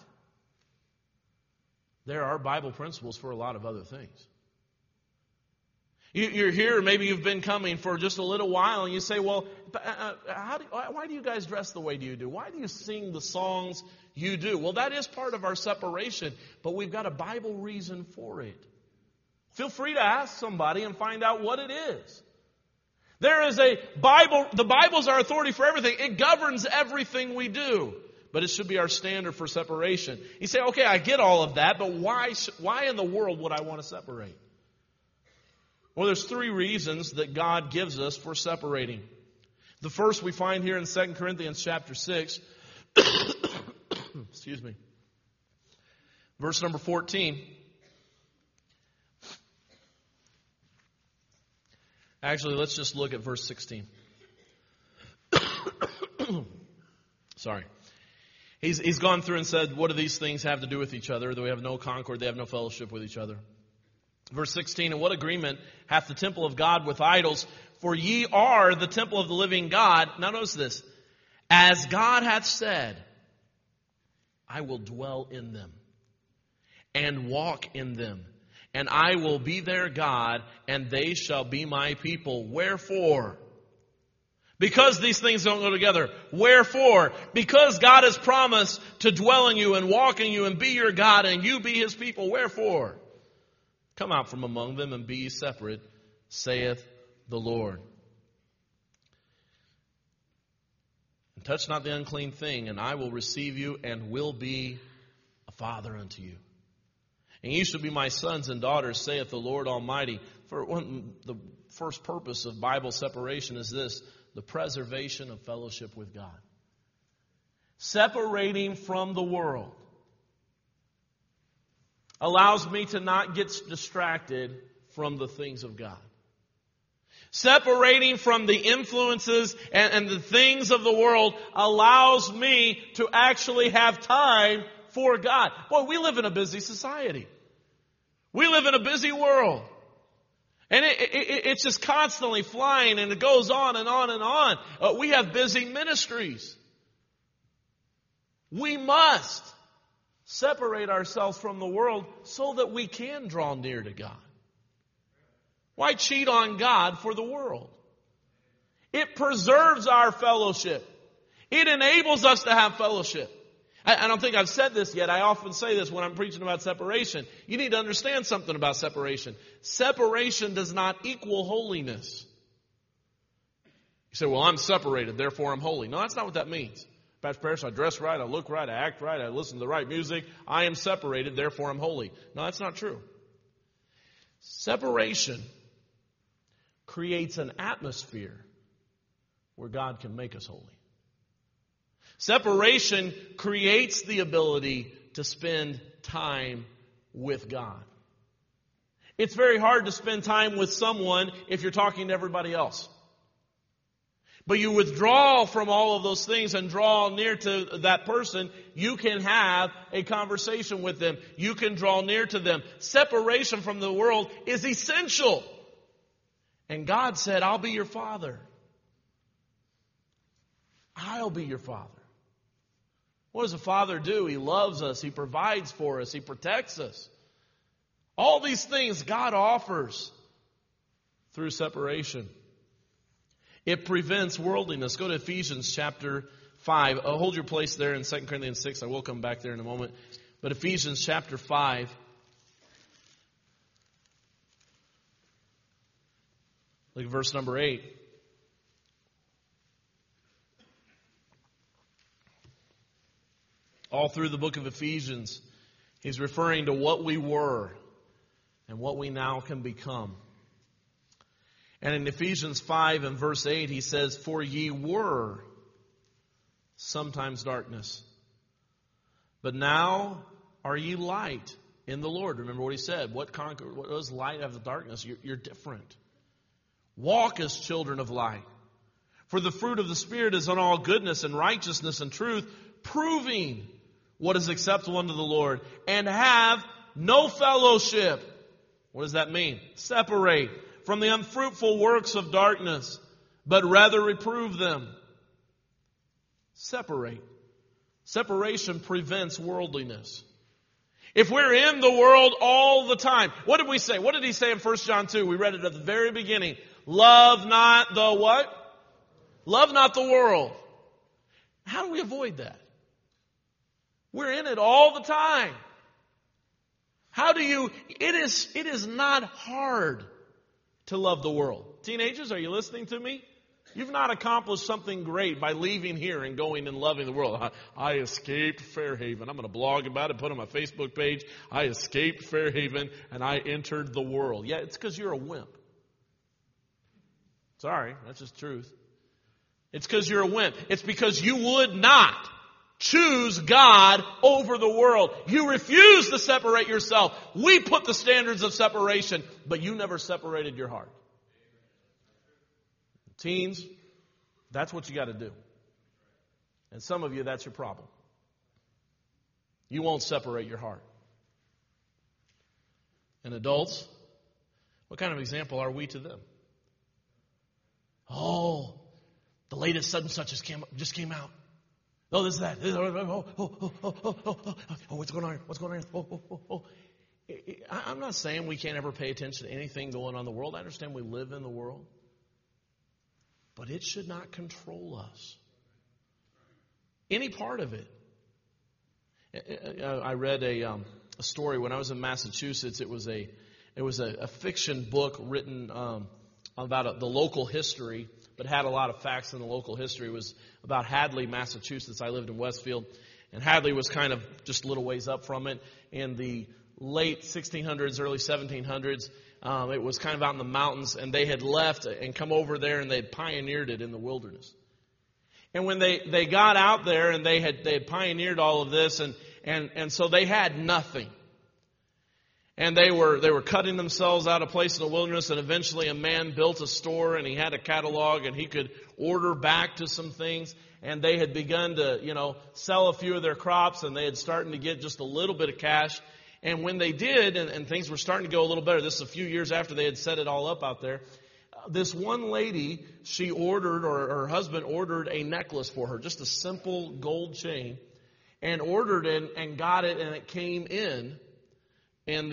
there are Bible principles for a lot of other things. You're here, maybe you've been coming for just a little while, and you say, well, why do you guys dress the way you do? Why do you sing the songs you do? Well, that is part of our separation, but we've got a Bible reason for it. Feel free to ask somebody and find out what it is. There is a Bible. The Bible's our authority for everything. It governs everything we do. But it should be our standard for separation. You say, okay, I get all of that, but why in the world would I want to separate? Well, there's three reasons that God gives us for separating. The first we find here in 2 Corinthians chapter 6. Excuse me. Verse number 14. Actually, let's just look at verse 16. Sorry. He's gone through and said, what do these things have to do with each other? That we have no concord, they have no fellowship with each other. Verse 16, and what agreement hath the temple of God with idols? For ye are the temple of the living God. Now notice this. As God hath said, I will dwell in them and walk in them. And I will be their God, and they shall be my people. Wherefore? Because these things don't go together. Wherefore? Because God has promised to dwell in you and walk in you and be your God, and you be His people. Wherefore? Come out from among them and be ye separate, saith the Lord. And touch not the unclean thing, and I will receive you and will be a father unto you. And ye shall be my sons and daughters, saith the Lord Almighty. For the first purpose of Bible separation is this, the preservation of fellowship with God. Separating from the world allows me to not get distracted from the things of God. Separating from the influences and the things of the world allows me to actually have time for God. Boy, we live in a busy society. We live in a busy world. And it's just constantly flying, and it goes on and on and on. We have busy ministries. We must separate ourselves from the world so that we can draw near to God. Why cheat on God for the world? It preserves our fellowship. It enables us to have fellowship. I don't think I've said this yet. I often say this when I'm preaching about separation. You need to understand something about separation. Separation does not equal holiness. You say, well, I'm separated, therefore I'm holy. No, that's not what that means. Pastor Parrish, I dress right, I look right, I act right, I listen to the right music. I am separated, therefore I'm holy. No, that's not true. Separation creates an atmosphere where God can make us holy. Separation creates the ability to spend time with God. It's very hard to spend time with someone if you're talking to everybody else. But you withdraw from all of those things and draw near to that person, you can have a conversation with them. You can draw near to them. Separation from the world is essential. And God said, I'll be your Father. I'll be your Father. What does a father do? He loves us. He provides for us. He protects us. All these things God offers through separation. It prevents worldliness. Go to Ephesians chapter 5. Hold your place there in 2 Corinthians 6. I will come back there in a moment. But Ephesians chapter 5. Look at verse number 8. All through the book of Ephesians, he's referring to what we were and what we now can become. And in Ephesians 5 and verse 8, he says, for ye were sometimes darkness, but now are ye light in the Lord. Remember what he said. What does light have the darkness? You're different. Walk as children of light. For the fruit of the Spirit is on all goodness and righteousness and truth, proving what is acceptable unto the Lord, and have no fellowship. What does that mean? Separate from the unfruitful works of darkness, but rather reprove them. Separate. Separation prevents worldliness. If we're in the world all the time, what did we say? What did he say in 1 John 2? We read it at the very beginning. Love not the what? Love not the world. How do we avoid that? We're in it all the time. It is not hard to love the world. Teenagers, are you listening to me? You've not accomplished something great by leaving here and going and loving the world. I escaped Fairhaven. I'm going to blog about it, put it on my Facebook page. I escaped Fairhaven and I entered the world. Yeah, it's because you're a wimp. Sorry, that's just truth. It's because you're a wimp. It's because you would not choose God over the world. You refuse to separate yourself. We put the standards of separation, but you never separated your heart. Teens, that's what you got to do. And some of you, that's your problem. You won't separate your heart. And adults, what kind of example are we to them? Oh, the latest such and such just came out. Oh, this is that. Oh, what's going on here? What's going on here? I'm not saying we can't ever pay attention to anything going on in the world. I understand we live in the world. But it should not control us. Any part of it. I read a story when I was in Massachusetts. It was a fiction book written about the local history, but had a lot of facts in the local history. It was about Hadley, Massachusetts. I lived in Westfield, and Hadley was kind of just a little ways up from it. In the late 1600s, early 1700s, it was kind of out in the mountains, and they had left and come over there, and they had pioneered it in the wilderness. And when they got out there, and they had pioneered all of this, and so they had nothing. And they were cutting themselves out a place in the wilderness, and eventually a man built a store, and he had a catalog, and he could order back to some things. And they had begun to, sell a few of their crops, and they had started to get just a little bit of cash. And when they did, and things were starting to go a little better, this is a few years after they had set it all up out there, this one lady, she ordered, or her husband ordered a necklace for her, just a simple gold chain, and ordered it and got it, and it came in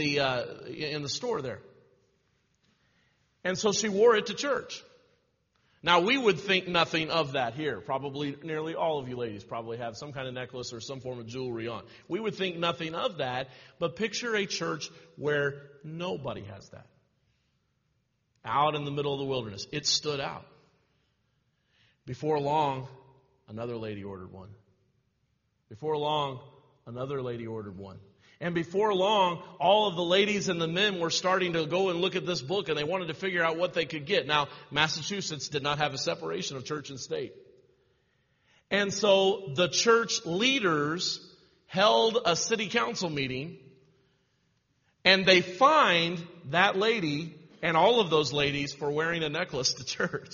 the store there. And so she wore it to church. Now, we would think nothing of that here. Probably nearly all of you ladies probably have some kind of necklace or some form of jewelry on. We would think nothing of that, but picture a church where nobody has that. Out in the middle of the wilderness. It stood out. Before long, another lady ordered one. Before long, another lady ordered one. And before long, all of the ladies and the men were starting to go and look at this book, and they wanted to figure out what they could get. Now, Massachusetts did not have a separation of church and state. And so the church leaders held a city council meeting, and they fined that lady and all of those ladies for wearing a necklace to church.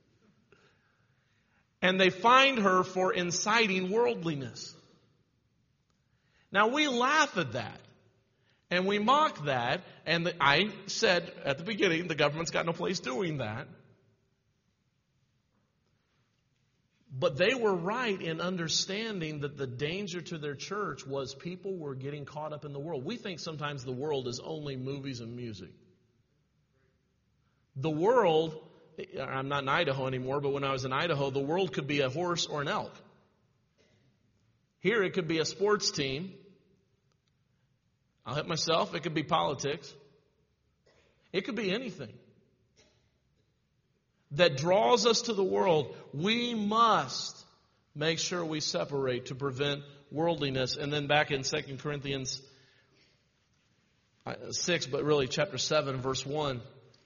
And they fined her for inciting worldliness. Now, we laugh at that, and we mock that, and I said at the beginning, the government's got no place doing that. But they were right in understanding that the danger to their church was people were getting caught up in the world. We think sometimes the world is only movies and music. The world, I'm not in Idaho anymore, but when I was in Idaho, the world could be a horse or an elk. Here it could be a sports team. I'll hit myself. It could be politics. It could be anything that draws us to the world. We must make sure we separate to prevent worldliness. And then back in 2 Corinthians 6, but really chapter 7, verse 1.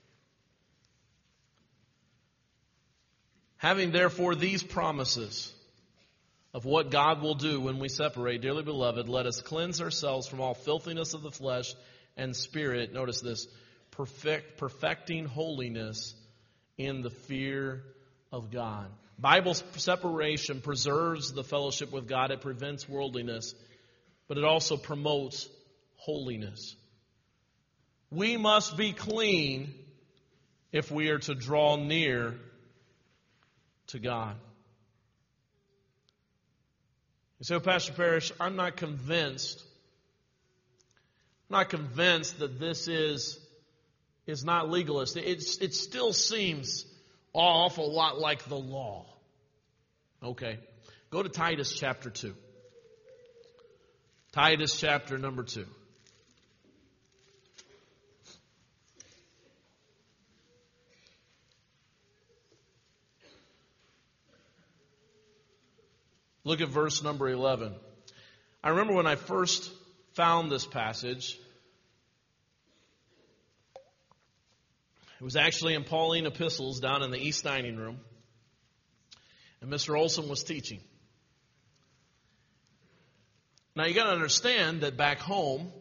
Having therefore these promises of what God will do when we separate, dearly beloved, let us cleanse ourselves from all filthiness of the flesh and spirit. Notice this, perfecting holiness in the fear of God. Bible separation preserves the fellowship with God. It prevents worldliness, but it also promotes holiness. We must be clean if we are to draw near to God. You say, Pastor Parrish, I'm not convinced that this is not legalist. It still seems an awful lot like the law. Okay. Go to Titus chapter 2. Titus chapter number 2. Look at verse number 11. I remember when I first found this passage, it was actually in Pauline Epistles down in the East Dining Room, and Mr. Olson was teaching. Now you got to understand that back home,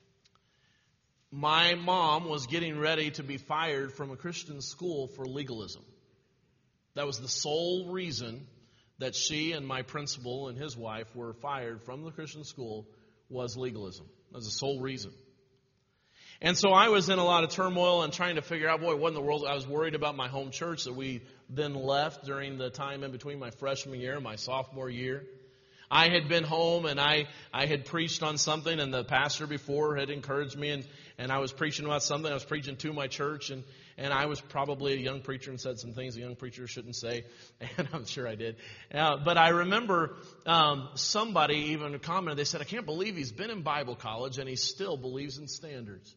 my mom was getting ready to be fired from a Christian school for legalism. That was the sole reason that she and my principal and his wife were fired from the Christian school was legalism. That was the sole reason. And so I was in a lot of turmoil and trying to figure out, what in the world. I was worried about my home church that we then left during the time in between my freshman year and my sophomore year. I had been home and I had preached on something, and the pastor before had encouraged me, and I was preaching about something. I was preaching to my church, and I was probably a young preacher and said some things a young preacher shouldn't say, and I'm sure I did. But I remember somebody even commented, they said, I can't believe he's been in Bible college and he still believes in standards.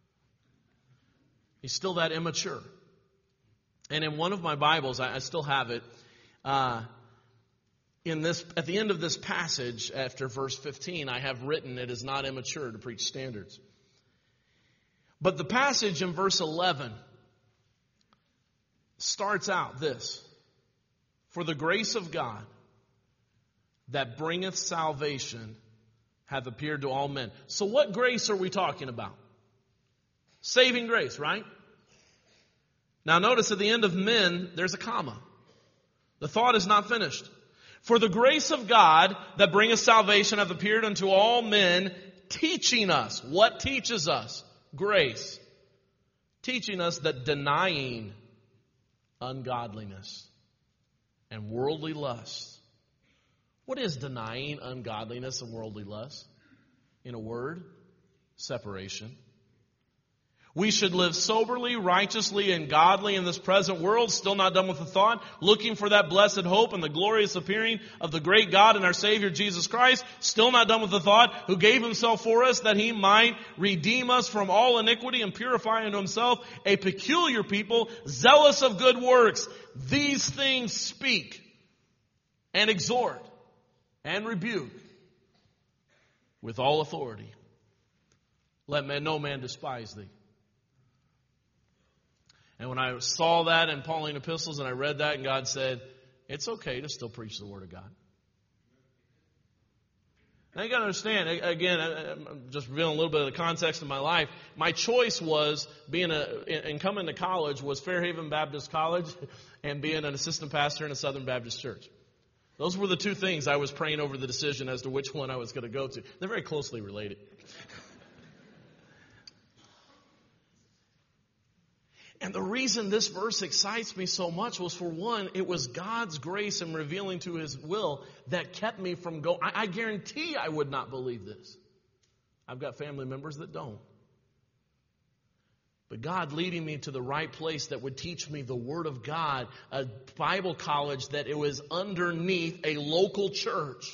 He's still that immature. And in one of my Bibles, I still have it, at the end of this passage, after verse 15, I have written, it is not immature to preach standards. But the passage in verse 11 starts out this: for the grace of God that bringeth salvation hath appeared to all men. So what grace are we talking about? Saving grace, right? Now notice at the end of men, there's a comma. The thought is not finished. For the grace of God that bringeth salvation hath appeared unto all men, teaching us. What teaches us? Grace. Teaching us that denying ungodliness and worldly lust. What is denying ungodliness and worldly lust? In a word, separation. We should live soberly, righteously, and godly in this present world, still not done with the thought, looking for that blessed hope and the glorious appearing of the great God and our Savior Jesus Christ, still not done with the thought, who gave himself for us that he might redeem us from all iniquity and purify unto himself a peculiar people, zealous of good works. These things speak and exhort and rebuke with all authority. Let no man despise thee. And when I saw that in Pauline epistles and I read that, and God said, it's okay to still preach the Word of God. Now you got to understand, again, I'm just revealing a little bit of the context of my life. My choice was and coming to college was Fairhaven Baptist College and being an assistant pastor in a Southern Baptist church. Those were the two things I was praying over the decision as to which one I was going to go to. They're very closely related. And the reason this verse excites me so much was, for one, it was God's grace in revealing to his will that kept me from going. I guarantee I would not believe this. I've got family members that don't. But God leading me to the right place that would teach me the Word of God, a Bible college that it was underneath a local church.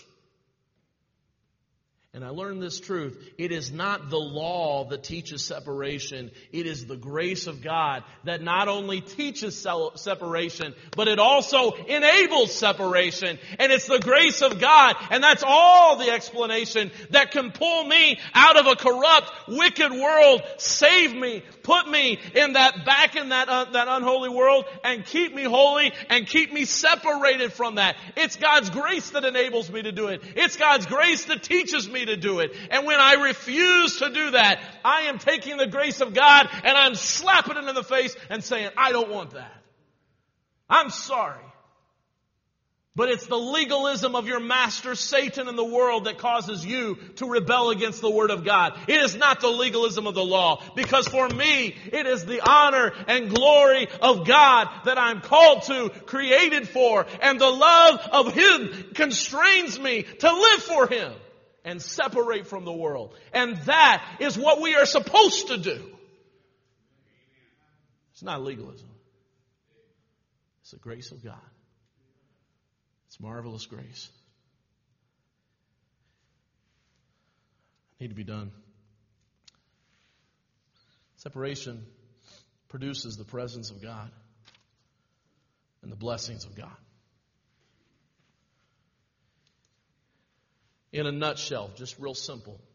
And I learned this truth. It is not the law that teaches separation. It is the grace of God that not only teaches separation, but it also enables separation. And it's the grace of God. And that's all the explanation that can pull me out of a corrupt, wicked world, save me, put me back in that unholy world, and keep me holy and keep me separated from that. It's God's grace that enables me to do it. It's God's grace that teaches me to do it. And when I refuse to do that, I am taking the grace of God and I'm slapping it in the face and saying, I don't want that. I'm sorry. But it's the legalism of your master Satan in the world that causes you to rebel against the Word of God. It is not the legalism of the law. Because for me, it is the honor and glory of God that I'm called to, created for. And the love of Him constrains me to live for Him and separate from the world. And that is what we are supposed to do. It's not legalism. It's the grace of God. It's marvelous grace. Need to be done. Separation produces the presence of God and the blessings of God. In a nutshell, just real simple. You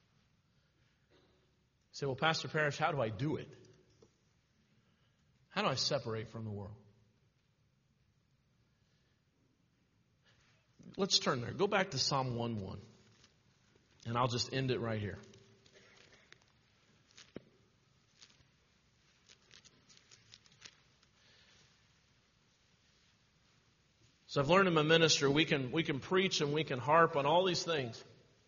say, well, Pastor Parrish, how do I do it? How do I separate from the world? Let's turn there. Go back to Psalm 1:1. And I'll just end it right here. So I've learned in my ministry, we can preach and we can harp on all these things.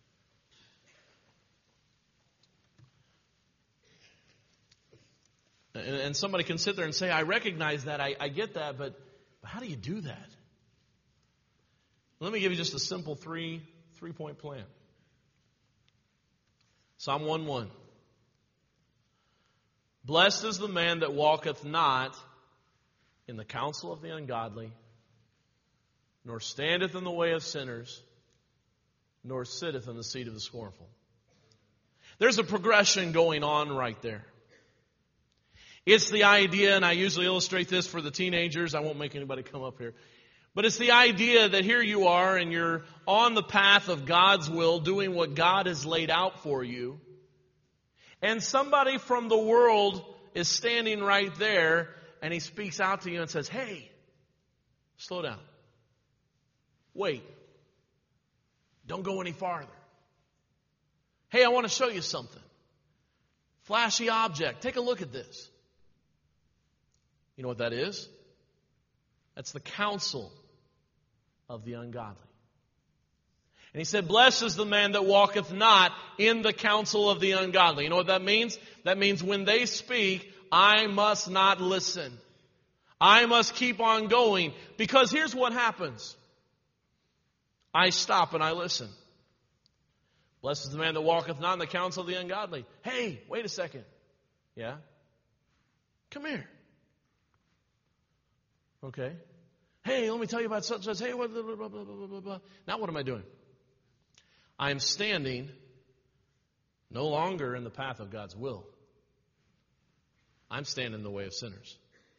And somebody can sit there and say, I recognize that, I get that, but how do you do that? Let me give you just a simple three-point plan. Psalm 1:1. Blessed is the man that walketh not in the counsel of the ungodly, nor standeth in the way of sinners, nor sitteth in the seat of the scornful. There's a progression going on right there. It's the idea, and I usually illustrate this for the teenagers. I won't make anybody come up here. But it's the idea that here you are and you're on the path of God's will, doing what God has laid out for you. And somebody from the world is standing right there and he speaks out to you and says, hey, slow down. Wait. Don't go any farther. Hey, I want to show you something. Flashy object. Take a look at this. You know what that is? That's the counsel of the ungodly. And he said, blessed is the man that walketh not in the counsel of the ungodly. You know what that means? That means when they speak, I must not listen. I must keep on going. Because here's what happens. I stop and I listen. Blessed is the man that walketh not in the counsel of the ungodly. Hey, wait a second. Yeah? Come here. Okay. Hey, let me tell you about such and such. Hey, blah, blah, blah, blah, blah, blah, blah. Now what am I doing? I am standing no longer in the path of God's will. I'm standing in the way of sinners.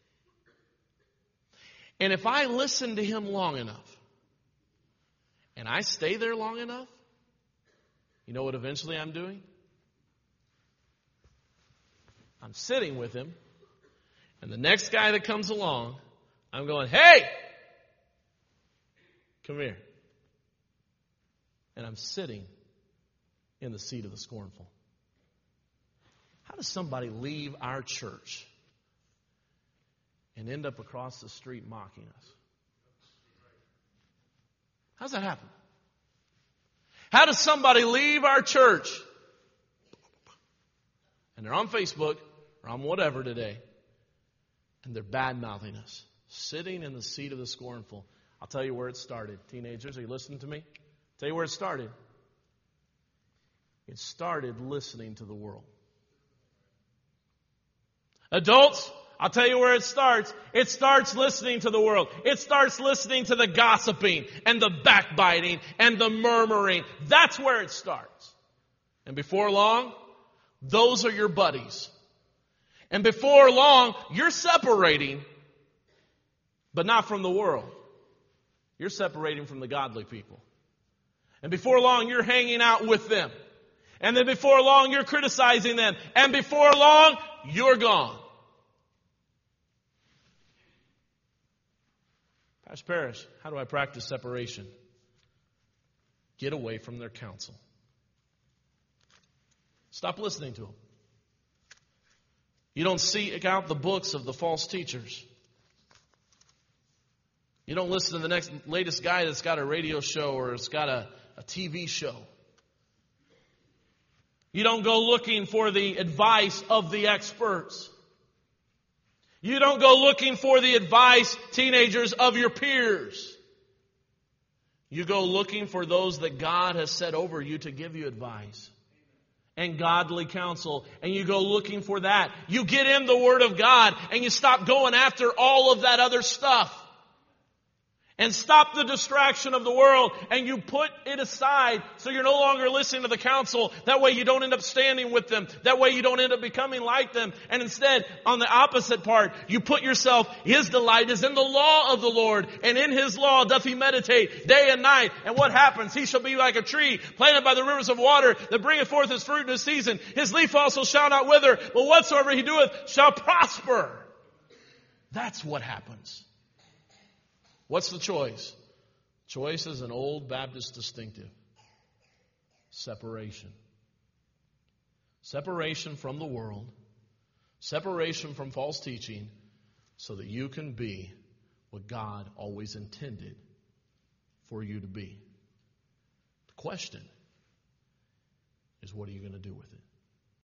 And if I listen to him long enough, and I stay there long enough, you know what eventually I'm doing? I'm sitting with him, and the next guy that comes along, I'm going, hey, come here. And I'm sitting in the seat of the scornful. How does somebody leave our church and end up across the street mocking us? How's that happen? How does somebody leave our church and they're on Facebook or on whatever today and they're bad-mouthing us, sitting in the seat of the scornful? I'll tell you where it started. Teenagers, are you listening to me? I'll tell you where it started. It started listening to the world. Adults, I'll tell you where it starts. It starts listening to the world. It starts listening to the gossiping and the backbiting and the murmuring. That's where it starts. And before long, those are your buddies. And before long, you're separating, but not from the world. You're separating from the godly people. And before long, you're hanging out with them. And then before long, you're criticizing them. And before long, you're gone. Pastor Parrish, how do I practice separation? Get away from their counsel. Stop listening to them. You don't seek out the books of the false teachers. You don't listen to the latest guy that's got a radio show or has got a TV show. You don't go looking for the advice of the experts. You don't go looking for the advice, teenagers, of your peers. You go looking for those that God has set over you to give you advice and godly counsel. And you go looking for that. You get in the Word of God and you stop going after all of that other stuff. And stop the distraction of the world and you put it aside so you're no longer listening to the counsel. That way you don't end up standing with them. That way you don't end up becoming like them. And instead, on the opposite part, you put yourself, His delight is in the law of the Lord. And in His law doth He meditate day and night. And what happens? He shall be like a tree planted by the rivers of water that bringeth forth his fruit in his season. His leaf also shall not wither, but whatsoever he doeth shall prosper. That's what happens. What's the choice? Choice is an old Baptist distinctive. Separation. Separation from the world. Separation from false teaching so that you can be what God always intended for you to be. The question is, what are you going to do with it?